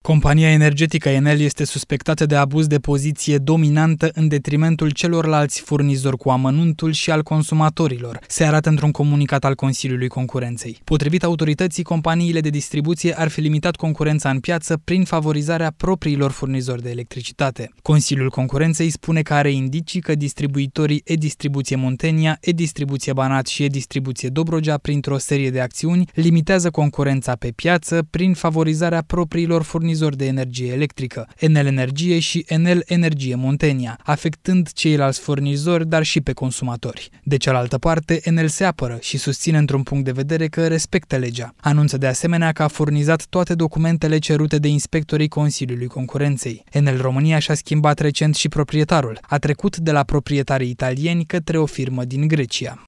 Compania energetică Enel este suspectată de abuz de poziție dominantă în detrimentul celorlalți furnizori cu amănuntul și al consumatorilor, se arată într-un comunicat al Consiliului Concurenței. Potrivit autorității, companiile de distribuție ar fi limitat concurența în piață prin favorizarea propriilor furnizori de electricitate. Consiliul Concurenței spune că are indicii că distribuitorii E-Distribuție Muntenia, E-Distribuție Banat și E-Distribuție Dobrogea, printr-o serie de acțiuni, limitează concurența pe piață prin favorizarea propriilor furnizori de energie electrică, Enel Energie și Enel Energie Muntenia, afectând ceilalți furnizori, dar și pe consumatori. De cealaltă parte, Enel se apără și susține într-un punct de vedere că respectă legea. Anunță de asemenea că a furnizat toate documentele cerute de inspectorii Consiliului Concurenței. Enel România și-a schimbat recent și proprietarul. A trecut de la proprietarii italieni către o firmă din Grecia.